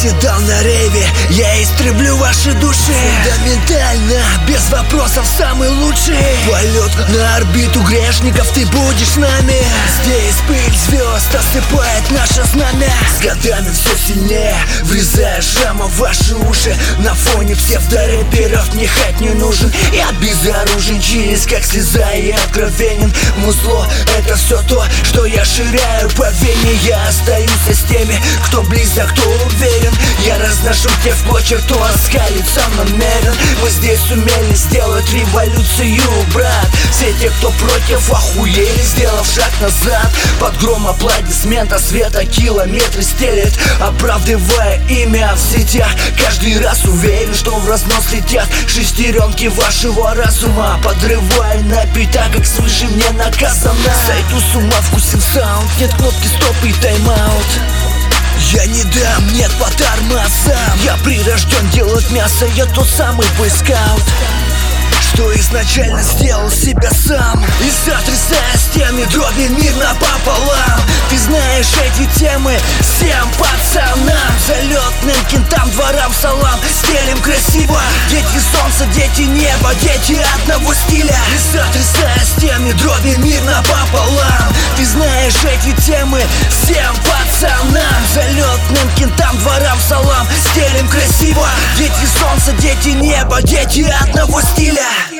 Если дал на рейве, я истреблю ваши души. Фундаментально, без вопросов самый лучший. Полет на орбиту грешников, ты будешь с нами. Здесь пыль звезд осыпает наше знамя. С годами все сильнее, врезая шрамом в ваши уши. На фоне псевдорэперов мне хайп не нужен. Я безоружен, через как слеза и откровенен. Музло — это все то, что я ширяю по вене. Я остаюсь с теми, кто близок, кто уверен. Я разношу тех в клочья, кто оскалиться намерен. Мы здесь сумели сделать революцию, брат. Все те, кто против, охуели, сделав шаг назад. Под гром аплодисмента света километры стелет, оправдывая имя в сетях. Каждый раз уверен, что в разнос летят шестеренки вашего разума, подрывая на пятак, как свыше мне наказано. Сойду с ума, вкусив саунд, нет кнопки стоп и тайм-аут. Я не дам, нет по тормозам. Я прирожден делать мясо, я тот самый бойскаут, что изначально сделал себя сам. И сотрясая стены, дроби мир напополам. Ты знаешь эти темы всем пацанам, залетным кентам, дворам салам. Стелим красиво, дети солнца, дети неба, дети одного стиля. И сотрясая стены, дроби мир напополам. Ты знаешь эти темы всем пацанам, залетным кентам, дворам салам. Стелим красиво, дети солнца, дети неба, дети одного стиля.